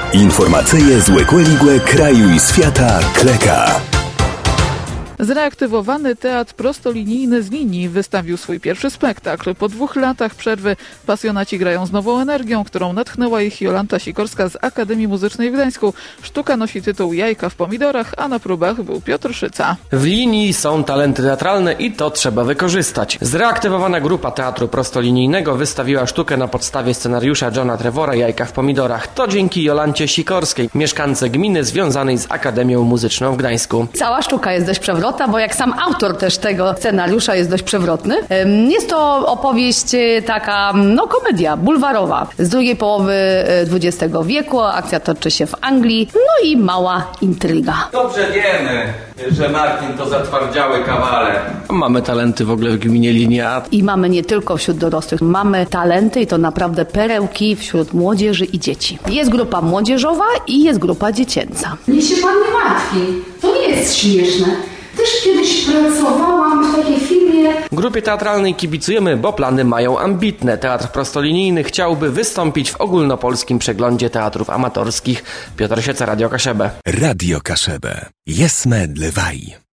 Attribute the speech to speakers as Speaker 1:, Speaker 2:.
Speaker 1: Informacyje z Łekłe kraju i świata Kleka.
Speaker 2: Zreaktywowany teatr prostolinijny z Linii wystawił swój pierwszy spektakl. Po 2 latach przerwy pasjonaci grają z nową energią, którą natchnęła ich Jolanta Sikorska z Akademii Muzycznej w Gdańsku. Sztuka nosi tytuł Jajka w pomidorach, a na próbach był Piotr Szyca.
Speaker 3: W Linii są talenty teatralne i to trzeba wykorzystać. Zreaktywowana grupa teatru prostolinijnego wystawiła sztukę na podstawie scenariusza Johna Trevora Jajka w pomidorach. To dzięki Jolancie Sikorskiej, mieszkance gminy związanej z Akademią Muzyczną w Gdańsku.
Speaker 4: Cała sztuka jest dość przewrotna, bo jak sam autor też tego scenariusza jest dość przewrotny. Jest to opowieść taka, komedia bulwarowa z drugiej połowy XX wieku. Akcja toczy się w Anglii, i mała intryga.
Speaker 5: Dobrze wiemy, że Martin to zatwardziały kawaler.
Speaker 3: Mamy talenty w ogóle w gminie Linia.
Speaker 4: I mamy nie tylko wśród dorosłych, mamy talenty i to naprawdę perełki wśród młodzieży i dzieci. Jest grupa młodzieżowa i jest grupa dziecięca.
Speaker 6: Niech się pan nie martwi, to nie jest śmieszne. Też kiedyś pracowałam w takiej firmie.
Speaker 3: Grupie teatralnej kibicujemy, bo plany mają ambitne. Teatr prostolinijny chciałby wystąpić w ogólnopolskim przeglądzie teatrów amatorskich. Piotr Szyca, Radio Kaszebę.
Speaker 1: Radio Kaszebę. Jesme dlewaj.